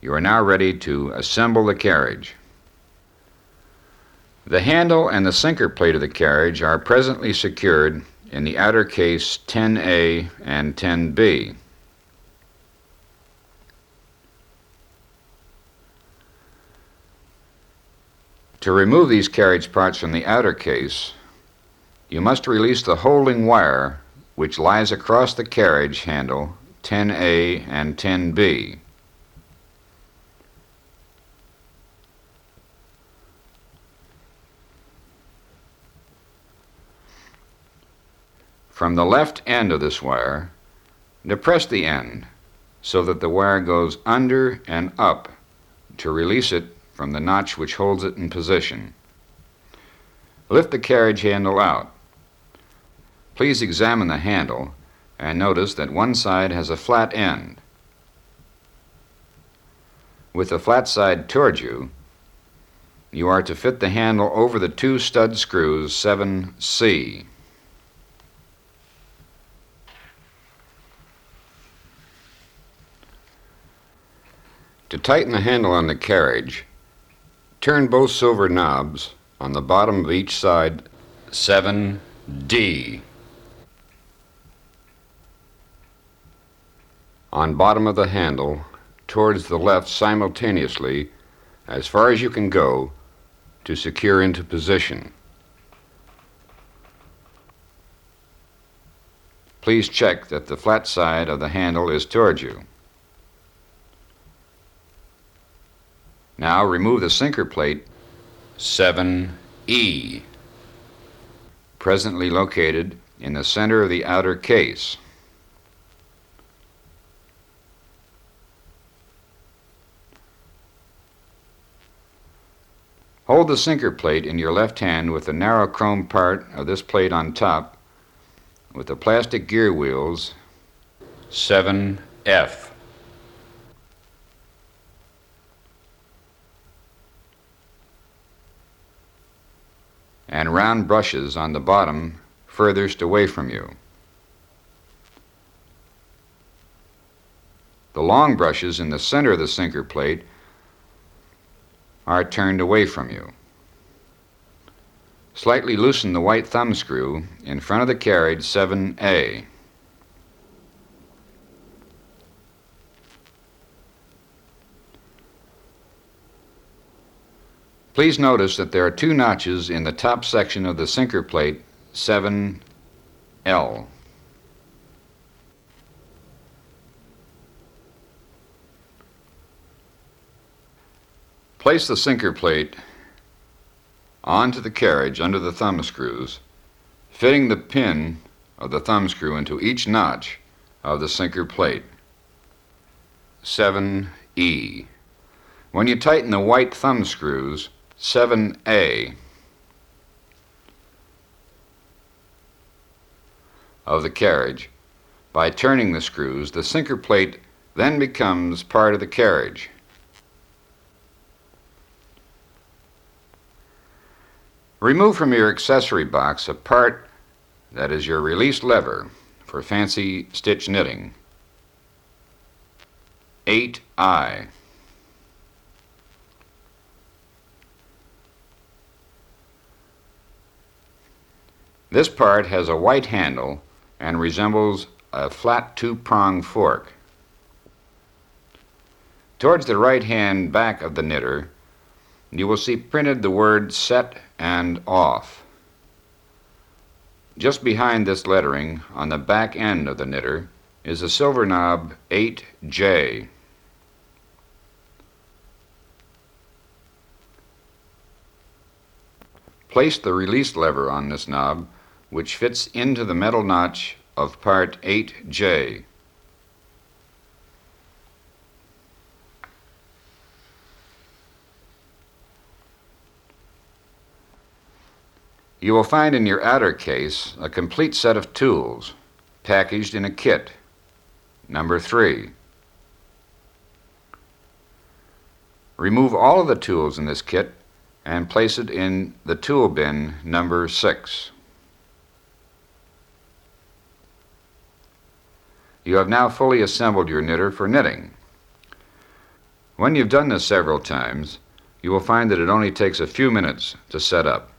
You are now ready to assemble the carriage. The handle and the sinker plate of the carriage are presently secured in the outer case 10A and 10B. To remove these carriage parts from the outer case, you must release the holding wire which lies across the carriage handle 10A and 10B. From the left end of this wire, depress the end so that the wire goes under and up to release it from the notch which holds it in position. Lift the carriage handle out. Please examine the handle and notice that one side has a flat end. With the flat side towards you, you are to fit the handle over the two stud screws 7C. To tighten the handle on the carriage, turn both silver knobs on the bottom of each side 7D. On bottom of the handle, towards the left simultaneously, as far as you can go, to secure into position. Please check that the flat side of the handle is towards you. Now remove the sinker plate 7E, presently located in the center of the outer case. Hold the sinker plate in your left hand with the narrow chrome part of this plate on top with the plastic gear wheels 7F. And round brushes on the bottom furthest away from you. The long brushes in the center of the sinker plate are turned away from you. Slightly loosen the white thumb screw in front of the carriage 7A. Please notice that there are two notches in the top section of the sinker plate 7L. Place the sinker plate onto the carriage under the thumb screws, fitting the pin of the thumb screw into each notch of the sinker plate 7E. When you tighten the white thumb screws 7A of the carriage, by turning the screws, the sinker plate then becomes part of the carriage. Remove from your accessory box a part that is your release lever for fancy stitch knitting, 8I. This part has a white handle and resembles a flat two-pronged fork. Towards the right-hand back of the knitter, you will see printed the word set and off. Just behind this lettering, on the back end of the knitter, is a silver knob 8J. Place the release lever on this knob, which fits into the metal notch of part 8J. You will find in your outer case a complete set of tools packaged in a kit, number 3. Remove all of the tools in this kit and place it in the tool bin number 6. You have now fully assembled your knitter for knitting. When you've done this several times, you will find that it only takes a few minutes to set up.